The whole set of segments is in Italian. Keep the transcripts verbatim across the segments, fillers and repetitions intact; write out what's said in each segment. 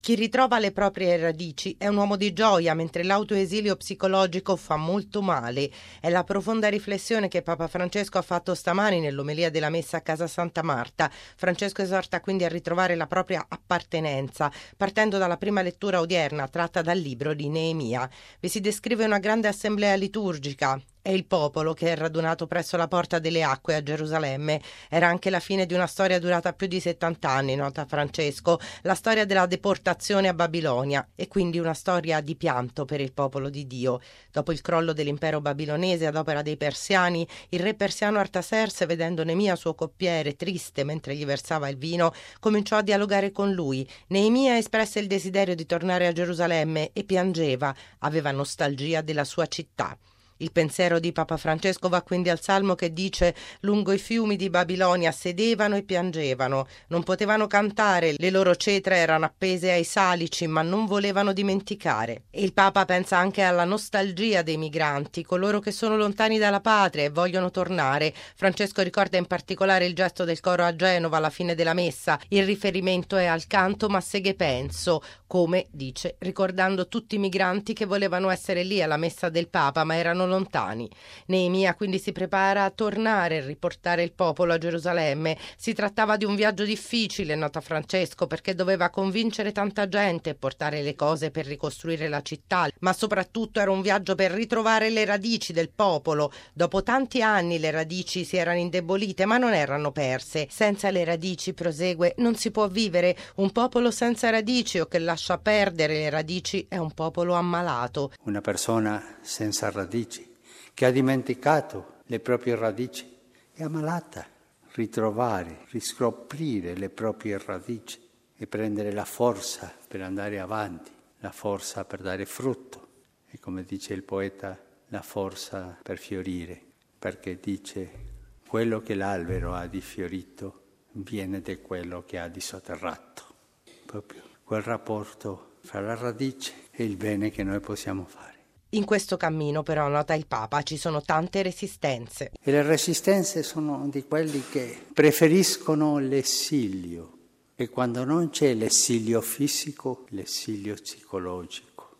Chi ritrova le proprie radici è un uomo di gioia, mentre l'autoesilio psicologico fa molto male. È la profonda riflessione che Papa Francesco ha fatto stamani nell'omelia della messa a Casa Santa Marta. Francesco esorta quindi a ritrovare la propria appartenenza, partendo dalla prima lettura odierna tratta dal libro di Neemia. Vi si descrive una grande assemblea liturgica. È il popolo che è radunato presso la Porta delle Acque a Gerusalemme. Era anche la fine di una storia durata più di settanta anni, nota Francesco, la storia della deportazione a Babilonia, e quindi una storia di pianto per il popolo di Dio. Dopo il crollo dell'impero babilonese ad opera dei persiani, il re persiano Artaserse, vedendo Neemia suo coppiere triste mentre gli versava il vino, cominciò a dialogare con lui. Neemia espresse il desiderio di tornare a Gerusalemme e piangeva, aveva nostalgia della sua città. Il pensiero di Papa Francesco va quindi al Salmo che dice: lungo i fiumi di Babilonia sedevano e piangevano, non potevano cantare, le loro cetre erano appese ai salici, ma non volevano dimenticare. E il Papa pensa anche alla nostalgia dei migranti, coloro che sono lontani dalla patria e vogliono tornare. Francesco ricorda in particolare il gesto del coro a Genova alla fine della messa. Il riferimento è al canto Ma se che penso, come dice, ricordando tutti i migranti che volevano essere lì alla messa del Papa, ma erano lontani. Neemia quindi si prepara a tornare e riportare il popolo a Gerusalemme. Si trattava di un viaggio difficile, nota Francesco, perché doveva convincere tanta gente e portare le cose per ricostruire la città, ma soprattutto era un viaggio per ritrovare le radici del popolo. Dopo tanti anni le radici si erano indebolite, ma non erano perse. Senza le radici, prosegue, non si può vivere. Un popolo senza radici o che lascia perdere le radici è un popolo ammalato. Una persona senza radici, che ha dimenticato le proprie radici, è ammalata. Ritrovare, riscoprire le proprie radici e prendere la forza per andare avanti, la forza per dare frutto e, come dice il poeta, la forza per fiorire, perché dice: quello che l'albero ha di fiorito viene da quello che ha di sotterrato. Proprio quel rapporto fra la radice e il bene che noi possiamo fare. In questo cammino, però, nota il Papa, ci sono tante resistenze. E le resistenze sono di quelli che preferiscono l'esilio. E quando non c'è l'esilio fisico, l'esilio psicologico,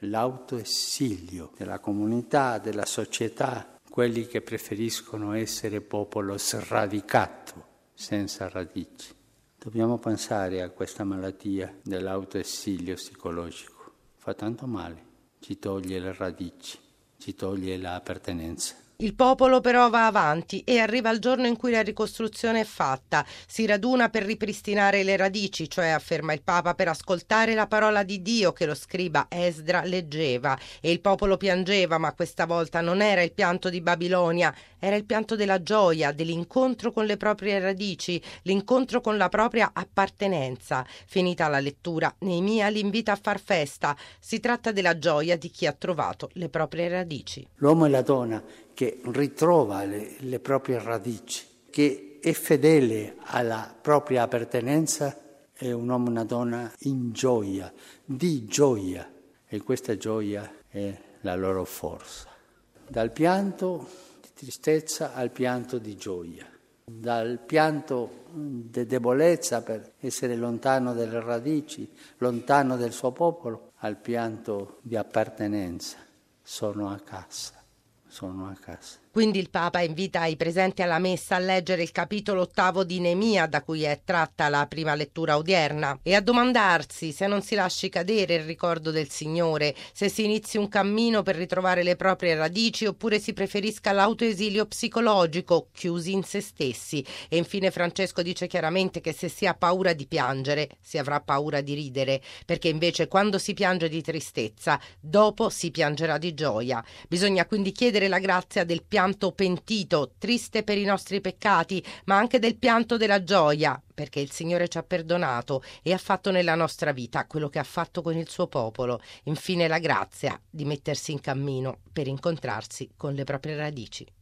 l'autoesilio della comunità, della società, quelli che preferiscono essere popolo sradicato, senza radici. Dobbiamo pensare a questa malattia dell'autoesilio psicologico. Fa tanto male. Ci toglie le radici, ci toglie l'appartenenza. Il popolo però va avanti e arriva il giorno in cui la ricostruzione è fatta. Si raduna per ripristinare le radici, cioè, afferma il Papa, per ascoltare la parola di Dio che lo scriba Esdra leggeva. E il popolo piangeva, ma questa volta non era il pianto di Babilonia, era il pianto della gioia, dell'incontro con le proprie radici, l'incontro con la propria appartenenza. Finita la lettura, Neemia li invita a far festa. Si tratta della gioia di chi ha trovato le proprie radici. L'uomo e la donna che ritrova le, le proprie radici, che è fedele alla propria appartenenza, è un uomo e una donna in gioia, di gioia, e questa gioia è la loro forza. Dal pianto di tristezza al pianto di gioia, dal pianto di debolezza per essere lontano dalle radici, lontano del suo popolo, al pianto di appartenenza. Sono a casa. Sono a casa. Quindi il Papa invita i presenti alla messa a leggere il capitolo ottavo di Neemia, da cui è tratta la prima lettura odierna, e a domandarsi se non si lasci cadere il ricordo del Signore, se si inizi un cammino per ritrovare le proprie radici oppure si preferisca l'autoesilio psicologico, chiusi in se stessi. E infine Francesco dice chiaramente che se si ha paura di piangere, si avrà paura di ridere, perché invece quando si piange di tristezza, dopo si piangerà di gioia. Bisogna quindi chiedere la grazia del pianto pentito, triste per i nostri peccati, ma anche del pianto della gioia, perché il Signore ci ha perdonato e ha fatto nella nostra vita quello che ha fatto con il suo popolo. Infine la grazia di mettersi in cammino per incontrarsi con le proprie radici.